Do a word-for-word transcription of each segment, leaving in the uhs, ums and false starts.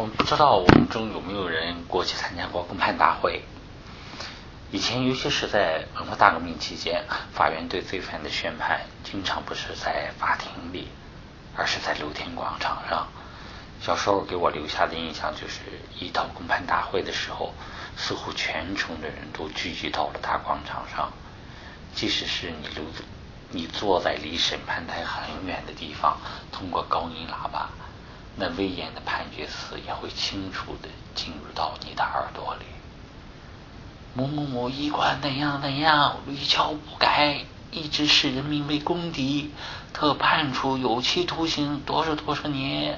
我们不知道我们中有没有人过去参加过公判大会。以前尤其是在文化大革命期间，法院对罪犯的宣判经常不是在法庭里，而是在露天广场上。小时候给我留下的印象就是，一到公判大会的时候，似乎全城的人都聚集到了大广场上，即使是你留你坐在离审判台很远的地方，通过高音喇叭，那威严的判决词也会清楚地进入到你的耳朵里。某某某一贯怎样怎样，屡教不改，一直视人民为公敌，特判处有期徒刑多少多少年。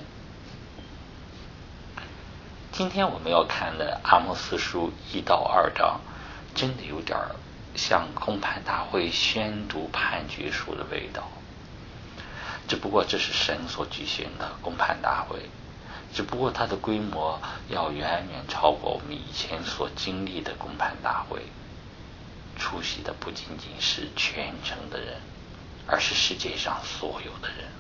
今天我们要看的阿摩司书一到二章，真的有点像公判大会宣读判决书的味道。只不过这是神所举行的公判大会，只不过它的规模要远远超过我们以前所经历的公判大会。出席的不仅仅是全城的人，而是世界上所有的人。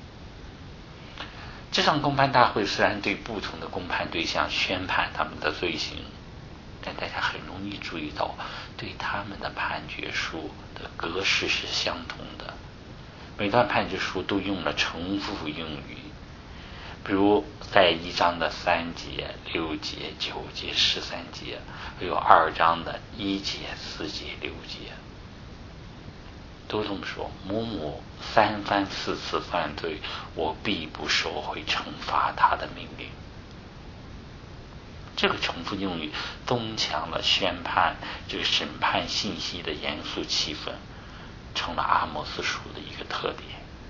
这场公判大会虽然对不同的公判对象宣判他们的罪行，但大家很容易注意到，对他们的判决书的格式是相同的。每段判决书都用了重复用语，比如在一章的三节、六节、九节、十三节，还有二章的一节、四节、六节，都这么说：某某三番四次犯罪，我必不收回惩罚他的命令。这个重复用语增强了宣判这个审判信息的严肃气氛，成了阿摩司书的一个特点。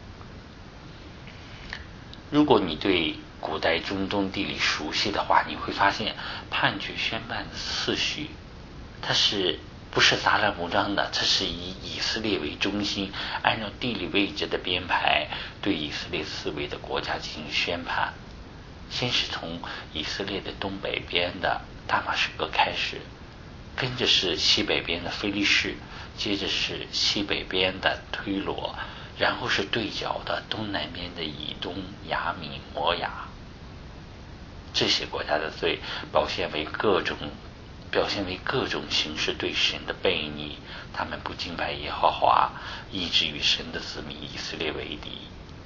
如果你对古代中东地理熟悉的话，你会发现判决宣判的次序，它是不是杂乱无章的？它是以以色列为中心，按照地理位置的编排，对以色列四围的国家进行宣判。先是从以色列的东北边的大马士革开始，跟着是西北边的非利士，接着是西北边的推罗，然后是对角的东南边的以东、亚米、摩亚。这些国家的罪表现为各种表现为各种形式对神的悖逆，他们不敬拜耶和华，以致与神的子民以色列为敌。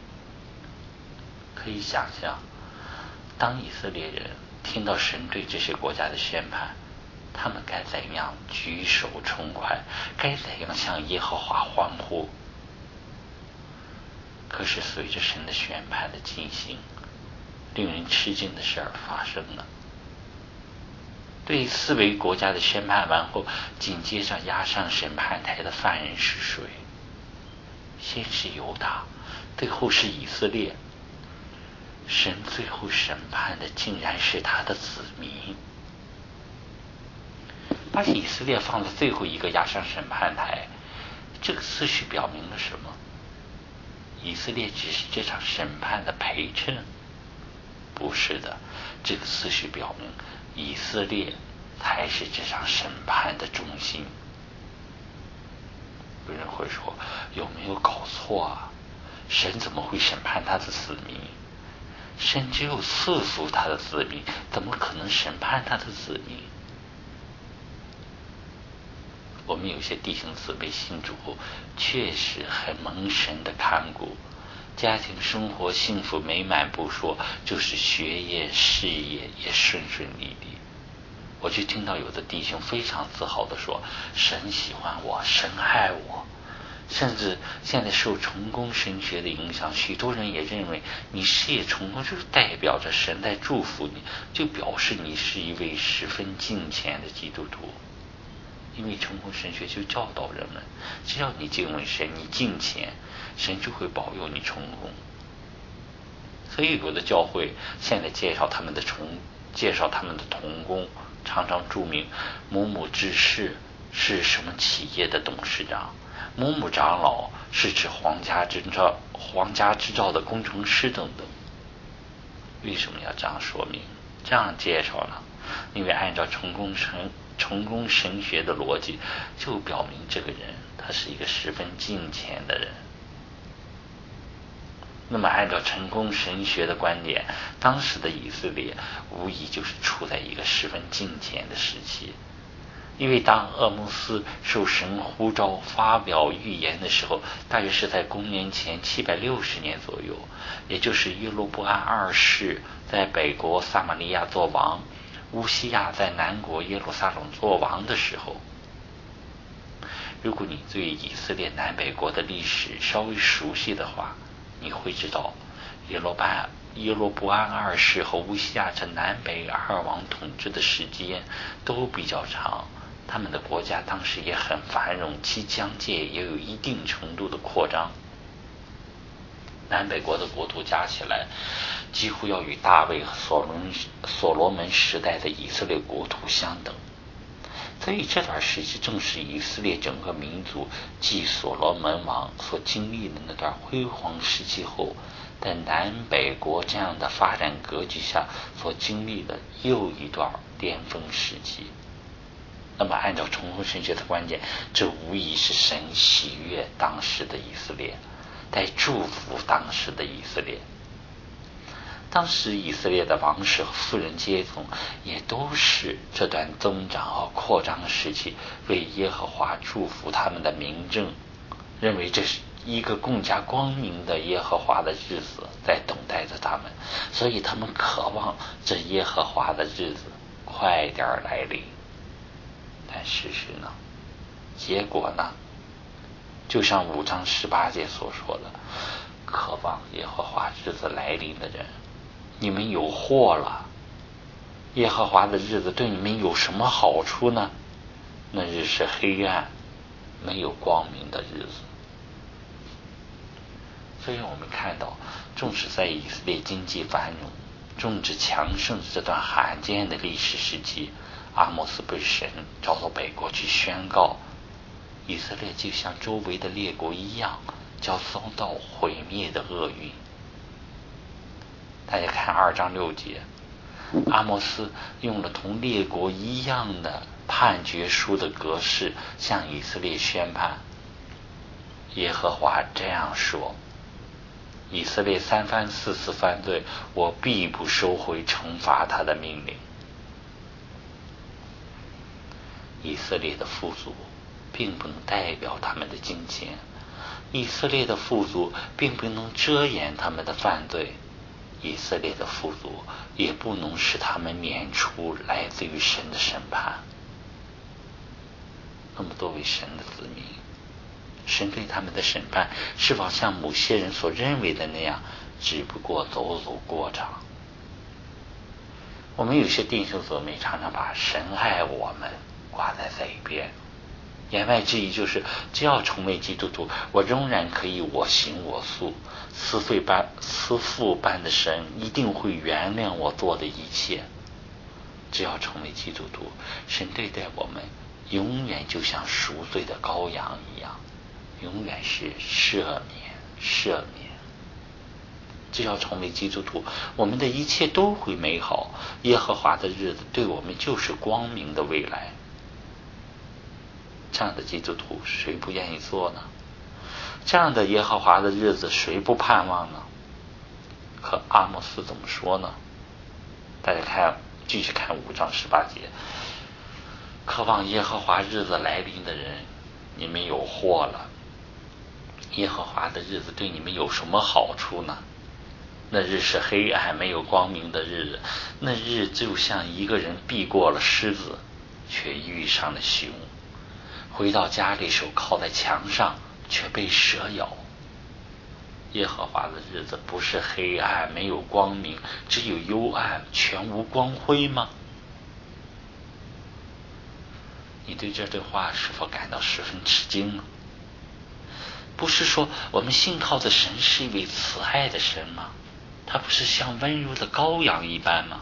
可以想象，当以色列人听到神对这些国家的宣判，他们该怎样举手痛快，该怎样向耶和华欢呼。可是随着神的宣判的进行，令人吃惊的事儿发生了。对四维国家的宣判完后，紧接着押上审判台的犯人是谁？先是犹大，最后是以色列。神最后审判的竟然是他的子民。把以色列放在最后一个押上审判台，这个次序表明了什么？以色列只是这场审判的陪衬？不是的，这个次序表明以色列才是这场审判的中心。有人会说，有没有搞错啊？神怎么会审判他的子民？神只有赐福他的子民，怎么可能审判他的子民？我们有些弟兄姊妹信主确实很蒙神的看顾，家庭生活幸福美满不说，就是学业事业也顺顺利利。我就听到有的弟兄非常自豪地说，神喜欢我，神爱我。甚至现在受成功神学的影响，许多人也认为你事业成功就是代表着神在祝福你，就表示你是一位十分敬虔的基督徒。因为成功神学就教导人们，只要你敬畏神，你敬虔，神就会保佑你成功。所以有的教会现在介绍他们的成介绍他们的同工，常常注明某某执事是什么企业的董事长，某某长老是指皇家执照皇家执照的工程师等等。为什么要这样说明，这样介绍呢？因为按照成功神成功神学的逻辑，就表明这个人他是一个十分敬虔的人。 那么按照成功神学的观点，当时的以色列无疑就是处在一个十分敬虔的时期。因为当鄂木斯受神呼召发表预言的时候，大约是在公元前七百六十年左右，也就是耶罗波安二世在北国撒玛利亚做王，乌西亚在南国耶路撒冷做王的时候。如果你对以色列南北国的历史稍微熟悉的话，你会知道耶罗班耶罗波安二世和乌西亚这南北二王统治的时间都比较长，他们的国家当时也很繁荣，其疆界也有一定程度的扩张。南北国的国土加起来几乎要与大卫和所罗门所罗门时代的以色列国土相等。所以这段时期正是以色列整个民族继所罗门王所经历的那段辉煌时期后，在南北国这样的发展格局下所经历的又一段巅峰时期。那么按照重婚神学的观点，这无疑是神喜悦当时的以色列，在祝福当时的以色列。当时以色列的王室和富人阶层也都是这段增长和扩张时期为耶和华祝福他们的明证，认为这是一个更加光明的耶和华的日子在等待着他们，所以他们渴望这耶和华的日子快点来临。但事实呢，结果呢，就像五章十八节所说的，渴望耶和华日子来临的人，你们有祸了。耶和华的日子对你们有什么好处呢？那日是黑暗，没有光明的日子。所以我们看到，纵使在以色列经济繁荣、政治强盛这段罕见的历史时期，阿摩斯被神召到北国去宣告，以色列就像周围的列国一样，将遭到毁灭的厄运。大家看二章六节，阿摩斯用了同列国一样的判决书的格式向以色列宣判。耶和华这样说：以色列三番四次犯罪，我必不收回惩罚他的命令。以色列的富足并不能代表他们的金钱，以色列的富足并不能遮掩他们的犯罪，以色列的富足也不能使他们免除来自于神的审判。那么作为神的子民，神对他们的审判是否像某些人所认为的那样，只不过走走过场？我们有些弟兄姊妹常常把神爱我们挂在嘴边，言外之意就是，只要成为基督徒，我仍然可以我行我素，慈父般慈父般的神一定会原谅我做的一切。只要成为基督徒，神对待我们永远就像赎罪的羔羊一样，永远是赦免赦免。只要成为基督徒，我们的一切都会美好，耶和华的日子对我们就是光明的未来。这样的基督徒谁不愿意做呢？这样的耶和华的日子谁不盼望呢？可阿摩斯怎么说呢？大家看，继续看五章十八节，渴望耶和华日子来临的人，你们有祸了。耶和华的日子对你们有什么好处呢？那日是黑暗没有光明的日子，那日就像一个人避过了狮子，却遇上了熊，回到家里手靠在墙上，却被蛇咬。耶和华的日子不是黑暗没有光明，只有幽暗全无光辉吗？你对这段话是否感到十分吃惊呢？不是说我们信靠的神是一位慈爱的神吗？他不是像温柔的羔羊一般吗？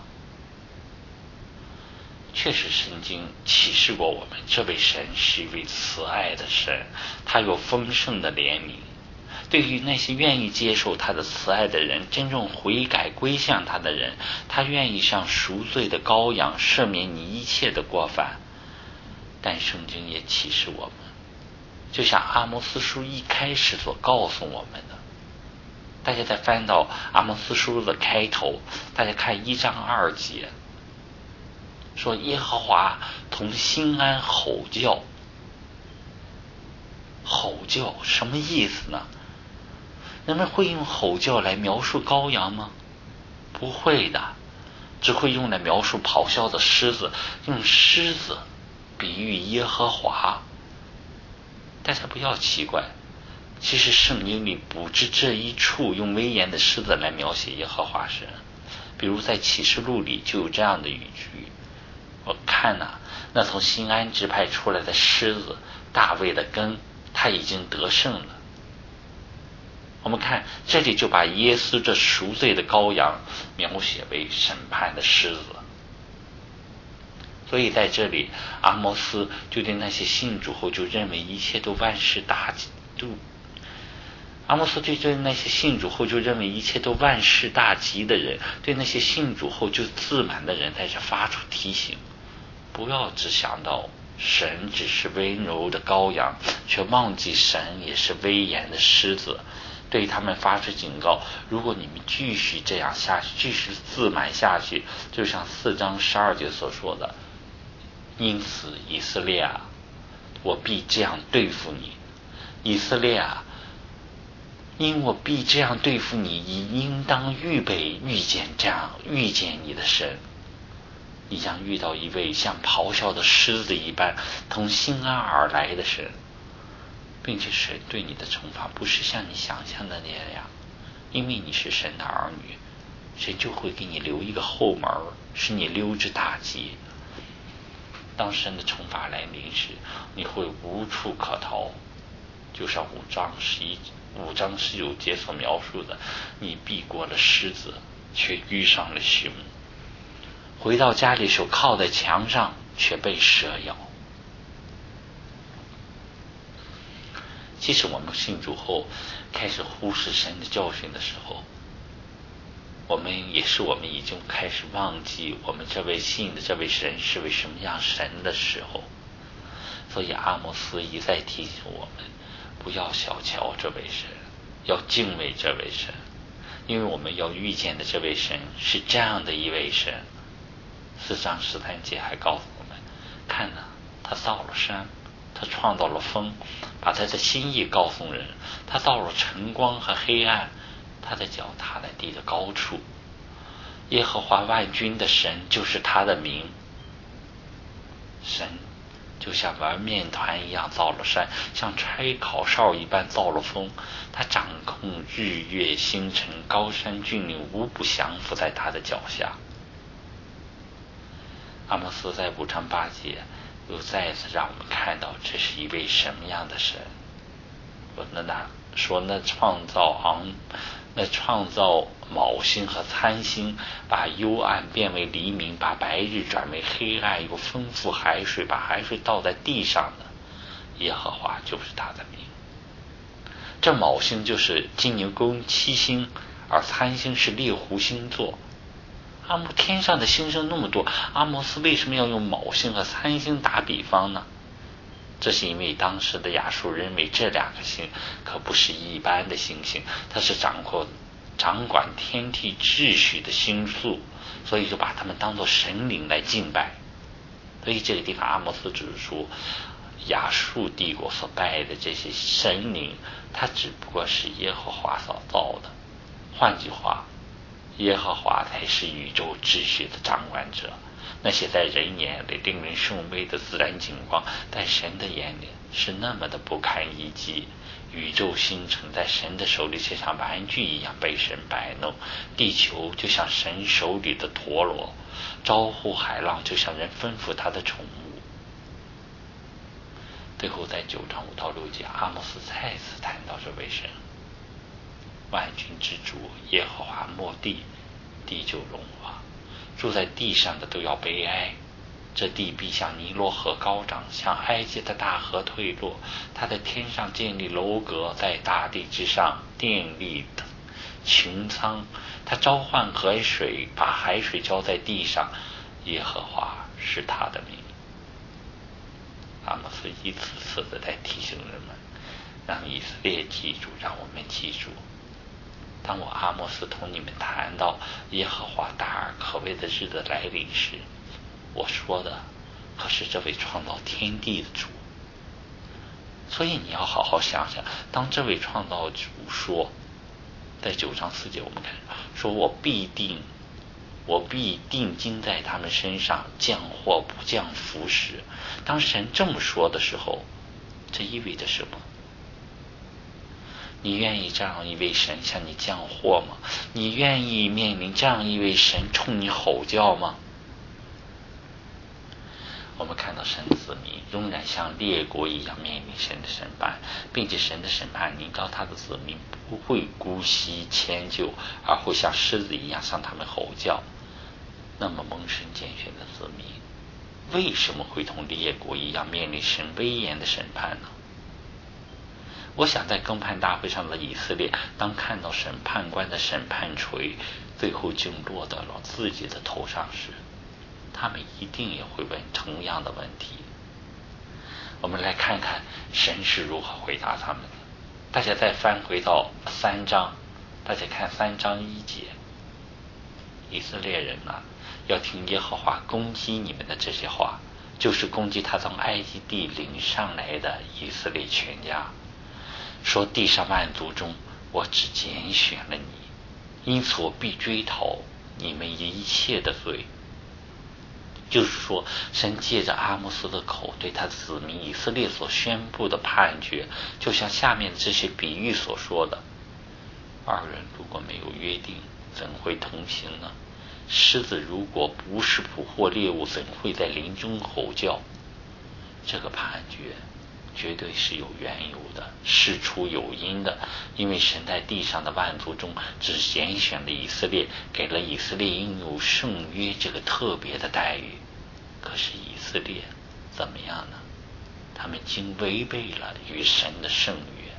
确实，圣经启示过我们，这位神是一位慈爱的神，他有丰盛的怜悯。对于那些愿意接受他的慈爱的人，真正悔改归向他的人，他愿意像赎罪的羔羊赦免你一切的过犯。但圣经也启示我们，就像阿摩斯书一开始所告诉我们的， 大家再翻到阿摩斯书的开头，大家看一章二节，说耶和华同新安吼叫。吼叫什么意思呢？人们会用吼叫来描述羔羊吗？不会的，只会用来描述咆哮的狮子，用狮子比喻耶和华。大家不要奇怪，其实圣经里不止这一处用威严的狮子来描写耶和华神，比如在启示录里就有这样的语句，我看啊，那从新安支派出来的狮子，大卫的根，他已经得胜了。我们看这里就把耶稣这赎罪的羔羊描写为审判的狮子，所以在这里阿摩斯就对那些信主后就认为一切都万事大吉，就阿摩斯对对那些信主后就认为一切都万事大吉的人，对那些信主后就自满的人，在这发出提醒，不要只想到神只是温柔的羔羊，却忘记神也是威严的狮子，对他们发出警告，如果你们继续这样下去，继续自满下去，就像四章十二节所说的，因此以色列啊，我必这样对付你，以色列啊，因我必这样对付你，你应当预备遇见这样遇见你的神，你将遇到一位像咆哮的狮子一般从新安而来的神，并且神对你的惩罚不是像你想象的那样，因为你是神的儿女，神就会给你留一个后门，使你溜之大吉。当神的惩罚来临时，你会无处可逃，就像五章十一五章十九节所描述的，你避过了狮子，却遇上了熊；回到家里手靠在墙上，却被蛇咬。其实我们信主后开始忽视神的教训的时候，我们也是我们已经开始忘记我们这位信的这位神是为什么样神的时候。所以阿摩斯一再提醒我们，不要小瞧这位神，要敬畏这位神，因为我们要遇见的这位神是这样的一位神。四章十三节还告诉我们，看啊，他造了山，他创造了风，把他的心意告诉人，他造了晨光和黑暗，他的脚踏在地的高处。耶和华万军的神就是他的名。神就像玩面团一样造了山，像吹口哨一般造了风，他掌控日月星辰，高山峻岭无不降服在他的脚下。阿摩斯在五章八节又再次让我们看到这是一位什么样的神。说那那说那创造昂那创造卯星和参星，把幽暗变为黎明，把白日转为黑暗，又丰富海水，把海水倒在地上的耶和华就是他的名。这卯星就是金牛宫七星，而参星是猎户星座。阿摩天上的星星那么多，阿摩斯为什么要用卯星和参星打比方呢？这是因为当时的亚述认为这两个星可不是一般的星星，它是掌管掌管天地秩序的星宿，所以就把它们当作神灵来敬拜。所以这个地方阿摩斯指出，亚述帝国所拜的这些神灵，它只不过是耶和华所造的。换句话，耶和华才是宇宙秩序的掌管者。那些在人眼里令人雄伟的自然景观，在神的眼里是那么的不堪一击。宇宙星辰在神的手里就像玩具一样被神摆弄，地球就像神手里的陀螺，招呼海浪就像人吩咐他的宠物。最后在九章五到六节，阿摩斯再次谈到这位神，万军之主耶和华没地，地就融化，住在地上的都要悲哀。这地必像尼罗河高涨，像埃及的大河退落。他在天上建立楼阁，在大地之上奠立穹苍。他召唤河水，把海水浇在地上。耶和华是他的名。阿摩斯一次次的在提醒人们，让以色列记住，让我们记住， 当我阿摩斯同你们谈到耶和华大而可畏的日子来临时，我说的可是这位创造天地的主。所以你要好好想想，当这位创造主说，在九章四节我们看说，我必定我必定睛在他们身上，降祸不降福时。当神这么说的时候，这意味着什么？你愿意这样一位神向你降祸吗？你愿意面临这样一位神冲你吼叫吗？我们看到神子民仍然像列国一样面临神的审判，并且神的审判临到他的子民不会姑息迁就，而会像狮子一样向他们吼叫。那么蒙神拣选的子民为什么会同列国一样面临神威严的审判呢？我想在公判大会上的以色列，当看到审判官的审判锤最后竟落到了自己的头上时，他们一定也会问同样的问题。我们来看看神是如何回答他们的。大家再翻回到三章，大家看三章一节，以色列人啊，要听耶和华攻击你们的这些话，就是攻击他从埃及地领上来的以色列全家，说地上万族中我只拣选了你，因此我必追讨你们一切的罪。就是说，神借着阿摩斯的口对他子民以色列所宣布的判决，就像下面这些比喻所说的，二人如果没有约定，怎会同行呢？狮子如果不是捕获猎物，怎会在林中吼叫？这个判决绝对是有缘由的，事出有因的，因为神在地上的万族中只拣选了以色列，给了以色列应有圣约这个特别的待遇。可是以色列怎么样呢？他们竟违背了与神的圣约。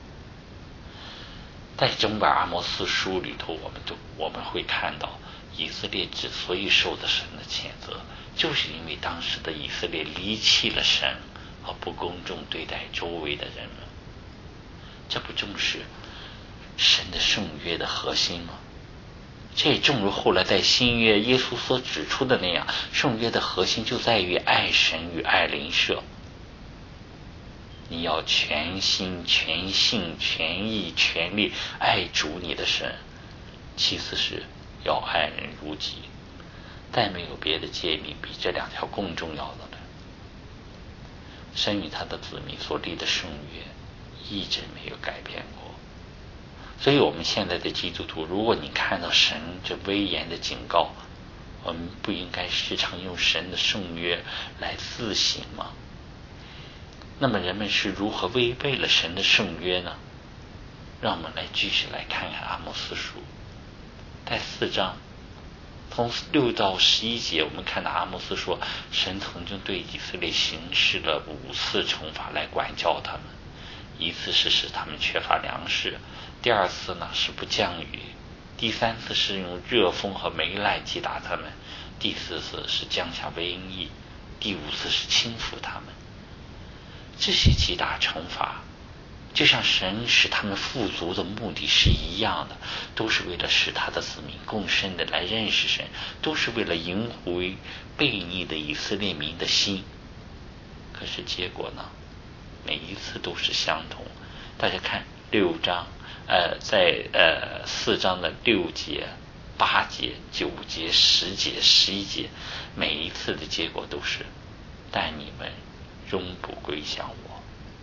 在整本阿摩斯书里头，我们都我们会看到，以色列之所以受到神的谴责，就是因为当时的以色列离弃了神，而不公正对待周围的人们。这不正是神的圣约的核心吗？这也正如后来在新约耶稣所指出的那样，圣约的核心就在于爱神与爱邻舍。你要全心全性全意全力爱主你的神，其次是要爱人如己。再没有别的诫命比这两条更重要的了。神与他的子民所立的圣约一直没有改变过。所以我们现在的基督徒，如果你看到神这威严的警告，我们不应该时常用神的圣约来自省吗？那么人们是如何违背了神的圣约呢？让我们来继续来看看阿摩斯书，在四章从六到十一节，我们看到阿摩斯说，神曾经对以色列行使了五次惩罚来管教他们。一次是使他们缺乏粮食，第二次呢是不降雨，第三次是用热风和霉烂击打他们，第四次是降下瘟疫，第五次是轻抚他们。这些击打惩罚就像神使他们富足的目的是一样的，都是为了使他的子民更深的来认识神，都是为了赢回悖逆的以色列民的心。可是结果呢，每一次都是相同。大家看六章，呃，在呃四章的六节、八节、九节、十节、十一节，每一次的结果都是，但你们终不归向我。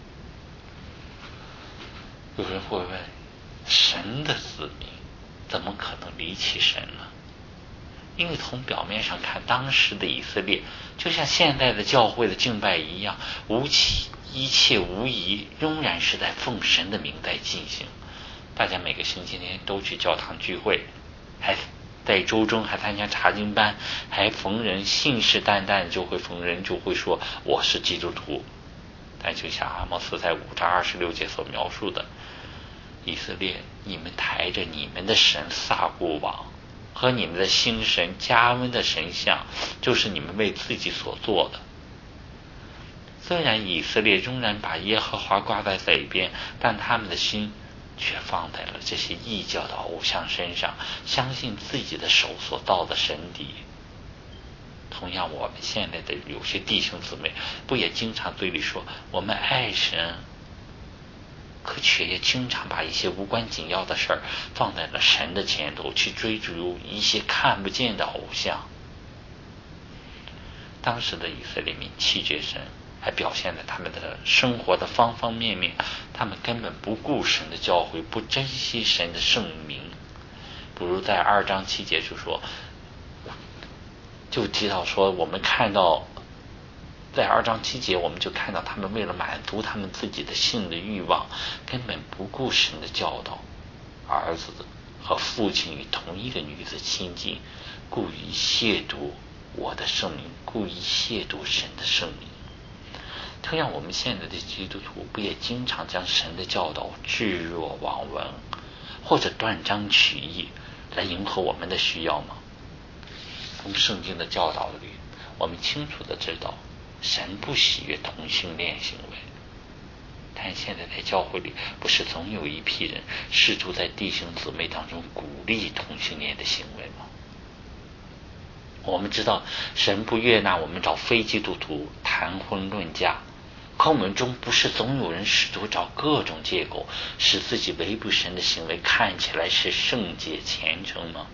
有人会问，神的子民怎么可能离弃神呢？因为从表面上看，当时的以色列就像现在的教会的敬拜一样，无其一切无疑仍然是在奉神的名在进行。大家每个星期天都去教堂聚会，还在周中还参加查经班，还逢人信誓旦旦就会逢人就会说我是基督徒。但就像阿摩斯在五章二十六节所描述的，以色列，你们抬着你们的神撒固王和你们的新神加温的神像，就是你们为自己所做的。虽然以色列仍然把耶和华挂在嘴边，但他们的心却放在了这些异教的偶像身上，相信自己的手所造的神邸。同样，我们现在的有些弟兄姊妹不也经常嘴里说我们爱神，可却也经常把一些无关紧要的事儿放在了神的前头，去追逐一些看不见的偶像。当时的以色列民弃绝神，还表现在他们的生活的方方面面，他们根本不顾神的教诲，不珍惜神的圣名。不如在二章七节就说，就提到说，我们看到在二章七节，我们就看到他们为了满足他们自己的性的欲望，根本不顾神的教导。儿子和父亲与同一个女子亲近，故意亵渎我的圣名，故意亵渎神的圣名。同样，我们现在的基督徒不也经常将神的教导置若罔闻，或者断章取义来迎合我们的需要吗？从圣经的教导里，我们清楚地知道神不喜悦同性恋行为，但现在在教会里不是总有一批人试图在弟兄姊妹当中鼓励同性恋的行为吗？我们知道神不悦纳我们找非基督徒谈婚论嫁，可我们中不是总有人试图找各种借口使自己违背神的行为看起来是圣洁虔诚吗？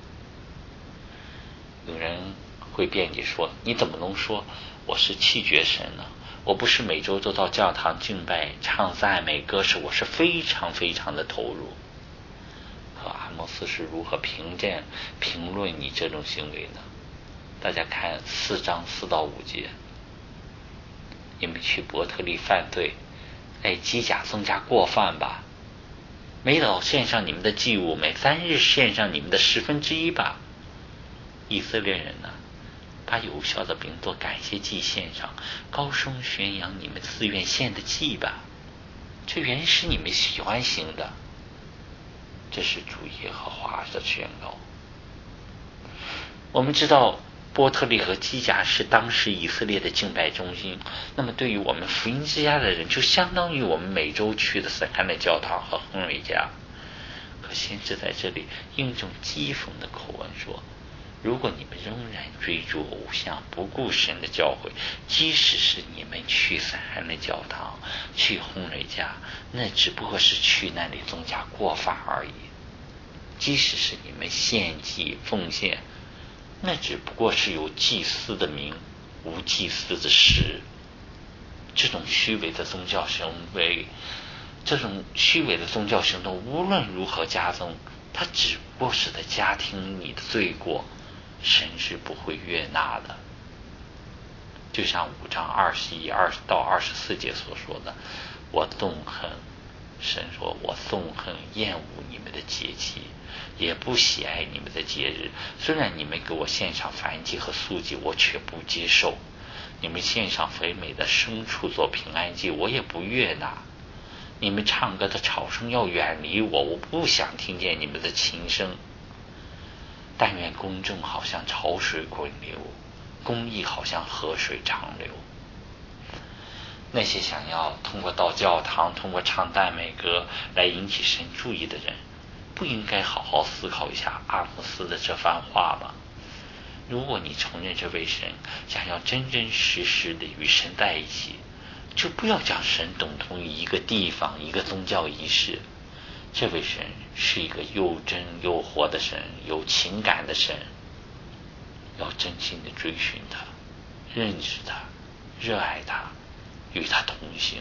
有人会辩解说，你怎么能说我是弃绝神呢？我不是每周都到教堂敬拜唱赞美歌时，我是非常非常的投入。可阿摩斯是如何评价评论你这种行为呢？大家看四章四到五节，你们去伯特利犯罪，哎，机甲增加过犯吧，每早献上你们的祭物，每三日献上你们的十分之一吧。以色列人呢，把有效的饼做感谢祭献上，高声宣扬你们自愿献的祭吧，这原是你们喜欢行的。这是主耶和华的宣告。我们知道波特利和基甲是当时以色列的敬拜中心，那么对于我们福音之家的人，就相当于我们每周去的圣安的教堂和亨瑞家。可先知在这里用一种讥讽的口吻说，如果你们仍然追逐偶像，不顾神的教诲，即使是你们去圣安的教堂，去亨瑞家，那只不过是去那里增加过犯而已。即使是你们献祭奉献，那只不过是有祭司的名，无祭司的实。这种虚伪的宗教行为，这种虚伪的宗教行动，无论如何加增，它只不过是在加添你的罪过，神是不会悦纳的。就像五章二十一二到二十四节所说的，我憎恨，神说我憎恨厌恶你们的节期，也不喜爱你们的节日。虽然你们给我献上燔祭和素祭，我却不接受；你们献上肥美的牲畜做平安祭，我也不悦纳。你们唱歌的吵声要远离我，我不想听见你们的琴声。但愿公正好像潮水滚流，公义好像河水长流。那些想要通过到教堂，通过唱赞美歌来引起神注意的人，不应该好好思考一下阿摩斯的这番话吗？如果你承认这位神，想要真真实实的与神在一起，就不要将神等同于一个地方，一个宗教仪式。这位神是一个又真又活的神，有情感的神，要真心的追寻他，认识他，热爱他，与他同行，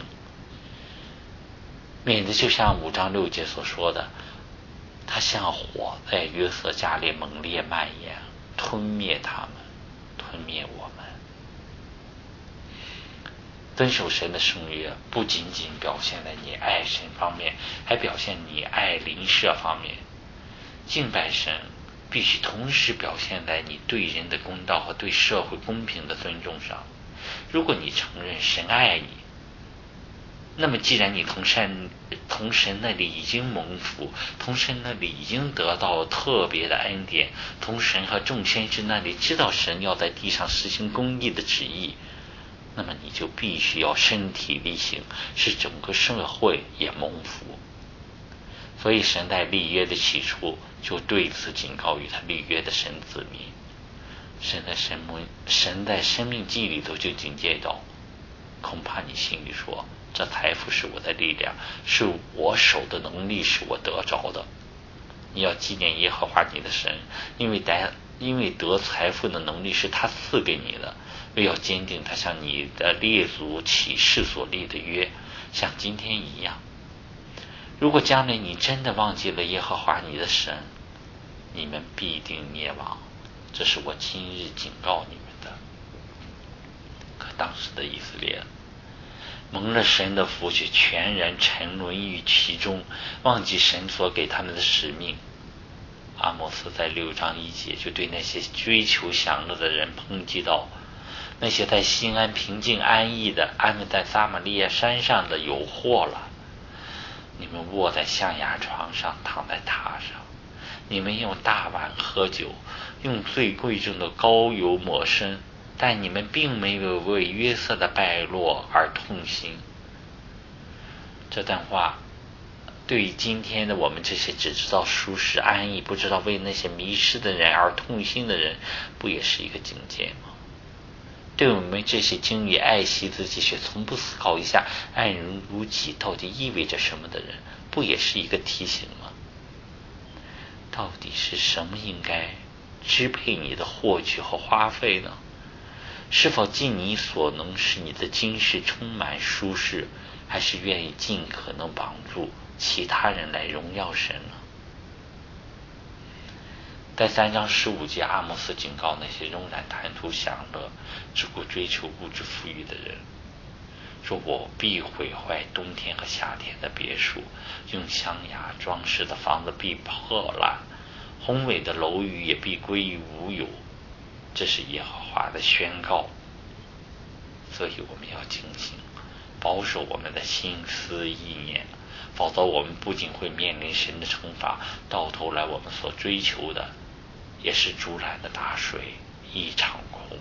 免得就像五章六节所说的，他像火在约瑟家里猛烈蔓延，吞灭他们，吞灭我们。遵守神的圣约不仅仅表现在你爱神方面，还表现你爱邻舍方面。敬拜神必须同时表现在你对人的公道和对社会公平的尊重上。如果你承认神爱你，那么既然你从神从神那里已经蒙福，从神那里已经得到了特别的恩典，从神和众先知那里知道神要在地上实行公义的旨意，那么你就必须要身体力行，使整个社会也蒙福。 所以神在立约的起初就对此警告与他立约的神子民。神在生命神在生命记里头就警戒到，恐怕你心里说，这财富是我的力量，是我手的能力，是我得着的。你要纪念耶和华你的神，因为得因为得财富的能力是他赐给你的，为要坚定他向你的列祖起誓所立的约，像今天一样。如果将来你真的忘记了耶和华你的神，你们必定灭亡，这是我今日警告你们的。可当时的以色列蒙了神的福，却全然沉沦于其中，忘记神所给他们的使命。阿摩斯在六章一节就对那些追求享乐的人抨击道，那些在心安平静安逸的安稳在撒玛利亚山上的有祸了。你们卧在象牙床上，躺在榻上，你们用大碗喝酒，用最贵重的膏油抹身，但你们并没有为约瑟的败落而痛心。这段话对于今天的我们这些只知道舒适安逸，不知道为那些迷失的人而痛心的人，不也是一个警戒吗？对我们这些经历爱惜自己却从不思考一下爱人如己到底意味着什么的人，不也是一个提醒吗？到底是什么应该支配你的获取和花费呢？是否尽你所能使你的今世充满舒适，还是愿意尽可能帮助其他人来荣耀神呢？在三章十五节，阿摩斯警告那些仍然贪图享乐、只顾追求物质富裕的人，说我必毁坏冬天和夏天的别墅，用象牙装饰的房子必破烂，宏伟的楼宇也必归于无有。这是耶和华的宣告。所以我们要警醒，保守我们的心思意念，否则我们不仅会面临神的惩罚，到头来我们所追求的也是竹篮的打水一场空。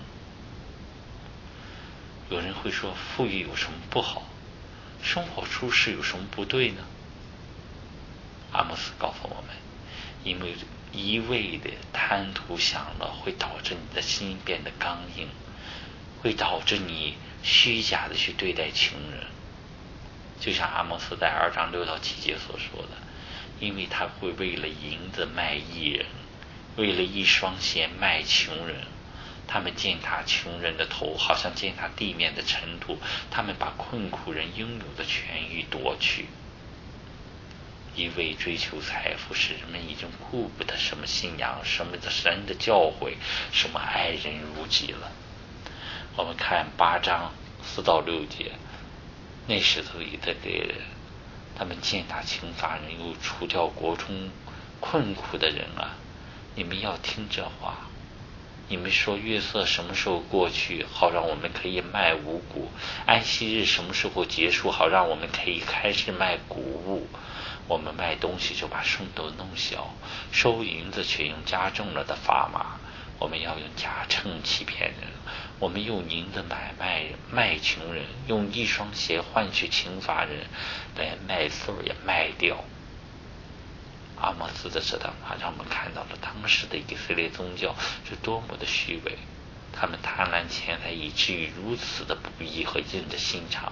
有人会说，富裕有什么不好？生活舒适有什么不对呢？阿摩斯告诉我们，因为一味的贪图享乐会导致你的心变得刚硬，会导致你虚假的去对待情人。就像阿摩斯在二章六到七节所说的，因为他会为了银子卖义人，为了一双鞋卖穷人。他们践踏穷人的头，好像践踏地面的尘土，他们把困苦人应有的权益夺去。一味追求财富，使人们已经顾不得什么信仰，什么的神的教诲，什么爱人如己了。我们看八章四到六节，那时候以色列人，他们践踏刑罚人，又除掉国中困苦的人啊！你们要听这话。你们说月色什么时候过去，好让我们可以卖五谷；安息日什么时候结束，好让我们可以开始卖谷物。我们卖东西就把数都弄小，收银子却用加重了的砝码。我们要用假秤欺骗人，我们用银子买卖卖穷人，用一双鞋换取刑罚人，连麦穗也卖掉。阿摩斯的这段话让我们看到了当时的以色列宗教是多么的虚伪，他们贪婪钱财以至于如此的不义和硬着心肠。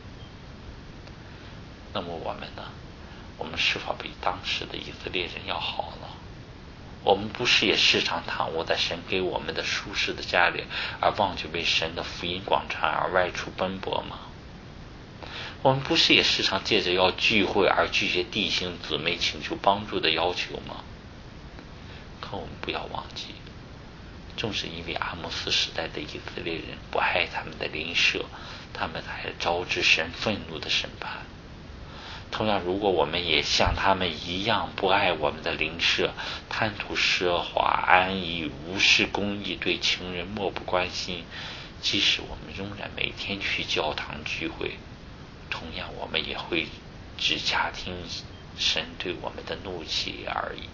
那么我们呢？我们是否比当时的以色列人要好呢？我们不是也时常躺卧在神给我们的舒适的家里，而忘记为神的福音广传而外出奔波吗？我们不是也时常借着要聚会而拒绝弟兄姊妹请求帮助的要求吗？可我们不要忘记，正是因为阿摩斯时代的以色列人不爱他们的邻舍，他们才招致神愤怒的审判。同样，如果我们也像他们一样不爱我们的邻舍，贪图奢华安逸，无视公义，对情人漠不关心，即使我们仍然每天去教堂聚会，同样我们也会只假听神对我们的怒气而已。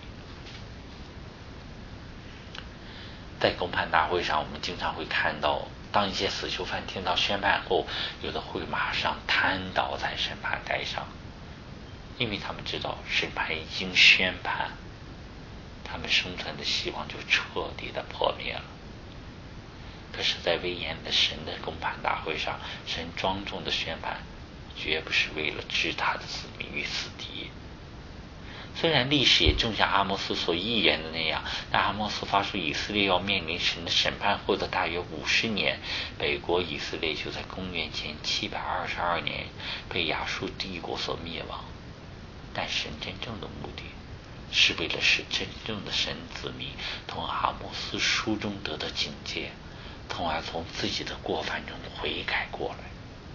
在公判大会上，我们经常会看到，当一些死囚犯听到宣判后，有的会马上瘫倒在审判台上， 因为他们知道审判已经宣判，他们生存的希望就彻底的破灭了。可是在威严的神的公判大会上，神庄重的宣判绝不是为了置他的子民于死地。虽然历史也正像阿摩斯所预言的那样，但阿摩斯发出以色列要面临神的审判后的大约五十年，北国以色列就在公元前七百二十二年被亚述帝国所灭亡。但神真正的目的是为了使真正的神子民从阿摩斯书中得到警戒，从而从自己的过犯中悔改过来。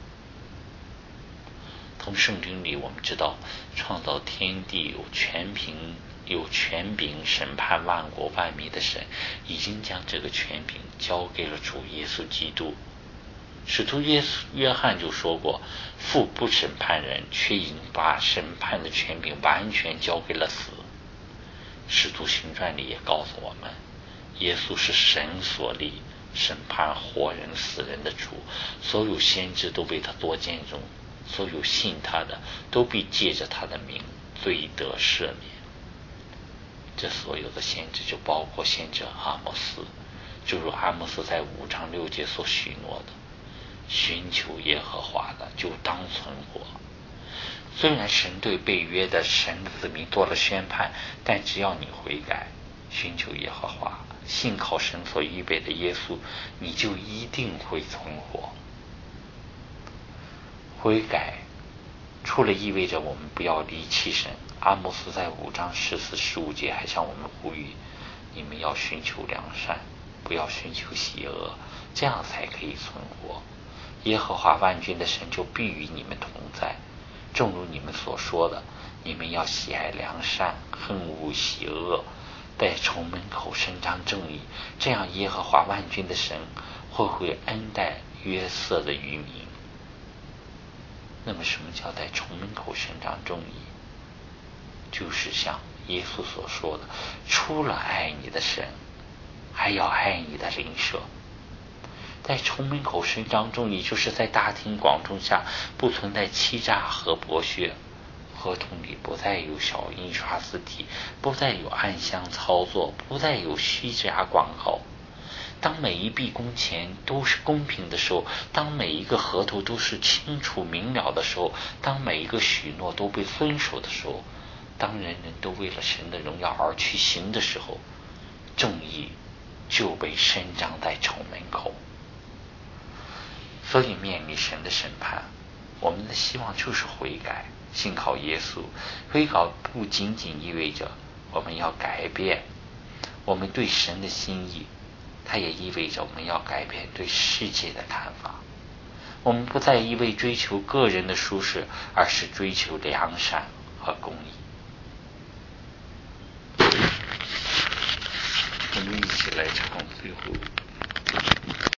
从圣经里我们知道，创造天地有权柄有权柄审判万国万民的神，已经将这个权柄交给了主耶稣基督。使徒约约翰就说过，父不审判人，却已经把审判的权柄完全交给了死。使徒行传里也告诉我们，耶稣是神所立，审判活人死人的主，所有先知都为他做见证，所有信他的都必借着他的名罪得赦免。这所有的先知就包括先知阿摩斯，就如阿摩斯在五章六节所许诺的，寻求耶和华的就当存活。虽然神对被约的神子民做了宣判，但只要你悔改，寻求耶和华，信靠神所预备的耶稣，你就一定会存活。悔改除了意味着我们不要离弃神，阿摩斯在五章十四十五节还向我们呼吁，你们要寻求良善，不要寻求邪恶，这样才可以存活。耶和华万军的神就必与你们同在。正如你们所说的，你们要喜爱良善，恨恶邪恶，在城门口伸张正义，这样耶和华万军的神会会恩待约瑟的渔民。那么什么叫在城门口伸张正义？就是像耶稣所说的，除了爱你的神，还要爱你的邻舍。在城门口伸张正义，就是在大庭广众下不存在欺诈和剥削，合同里不再有小印刷字体，不再有暗箱操作，不再有虚假广告。当每一笔工钱都是公平的时候，当每一个合同都是清楚明了的时候，当每一个许诺都被遵守的时候，当人人都为了神的荣耀而去行的时候，正义就被伸张在城门口。所以面临神的审判，我们的希望就是悔改，信靠耶稣。悔改不仅仅意味着我们要改变我们对神的心意，它也意味着我们要改变对世界的看法。我们不再一味追求个人的舒适，而是追求良善和公义。我们一起来唱最后